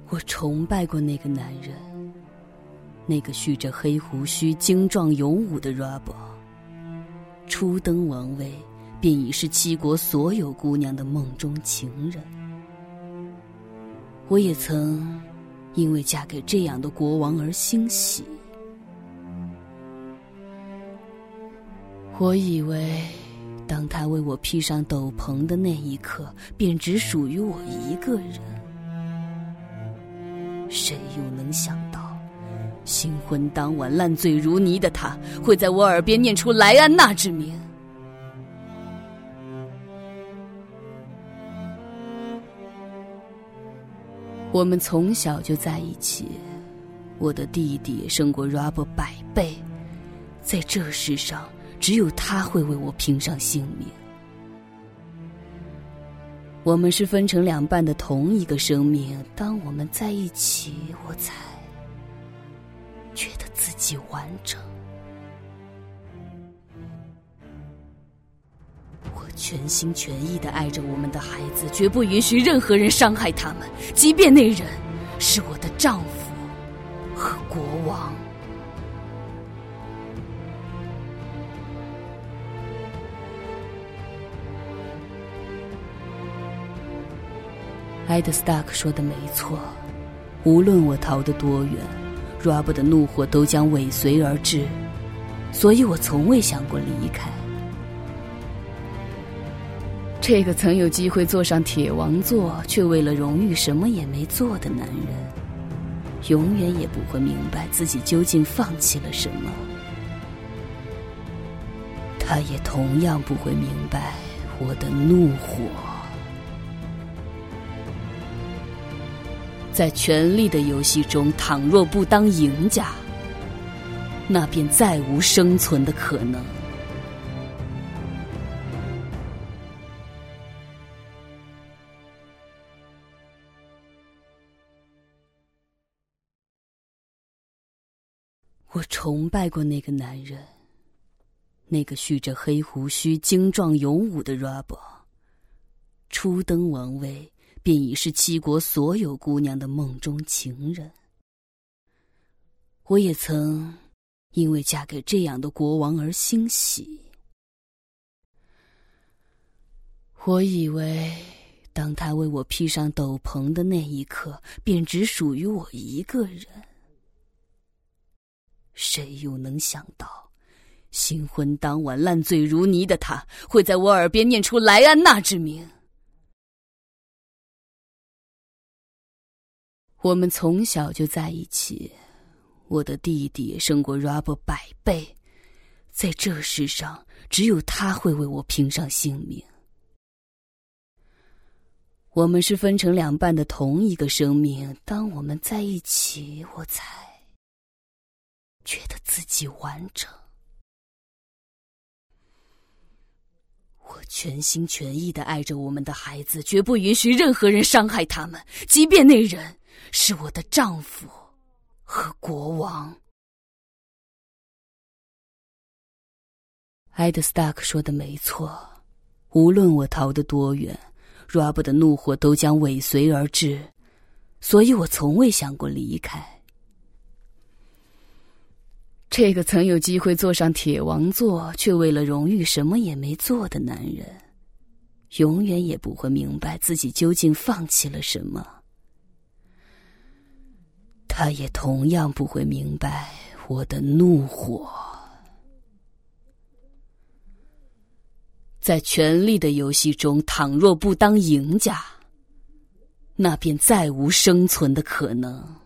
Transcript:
我崇拜过那个男人，那个蓄着黑胡须、精壮勇武的 Robo。初登王位，便已是七国所有姑娘的梦中情人。我也曾因为嫁给这样的国王而欣喜。我以为当他为我披上斗篷的那一刻，便只属于我一个人。谁又能想到，新婚当晚烂醉如泥的他，会在我耳边念出莱安娜之名。我们从小就在一起，我的弟弟胜过 Robo 100倍，在这世上只有他会为我拼上性命。我们是分成两半的同一个生命，当我们在一起，我才觉得自己完整。我全心全意地爱着我们的孩子，绝不允许任何人伤害他们，即便那人是我的丈夫和国王。埃德斯塔克说的没错，无论我逃得多远， Robo 的怒火都将尾随而至，所以我从未想过离开。这个曾有机会坐上铁王座，却为了荣誉什么也没做的男人，永远也不会明白自己究竟放弃了什么。他也同样不会明白我的怒火。在权力的游戏中，倘若不当赢家，那便再无生存的可能。我崇拜过那个男人，那个蓄着黑胡须、精壮勇武的 Robo。初登王位，便已是七国所有姑娘的梦中情人。我也曾因为嫁给这样的国王而欣喜。我以为当他为我披上斗篷的那一刻，便只属于我一个人。谁又能想到，新婚当晚烂醉如泥的他，会在我耳边念出莱安娜之名。我们从小就在一起，我的弟弟胜过 Robo 100倍，在这世上只有他会为我拼上性命。我们是分成两半的同一个生命，当我们在一起，我才觉得自己完整。我全心全意地爱着我们的孩子，绝不允许任何人伤害他们，即便那人是我的丈夫和国王。埃德斯塔克说的没错，无论我逃得多远， Robo 的怒火都将尾随而至，所以我从未想过离开。这个曾有机会坐上铁王座，却为了荣誉什么也没做的男人，永远也不会明白自己究竟放弃了什么。他也同样不会明白我的怒火。在权力的游戏中，倘若不当赢家，那便再无生存的可能。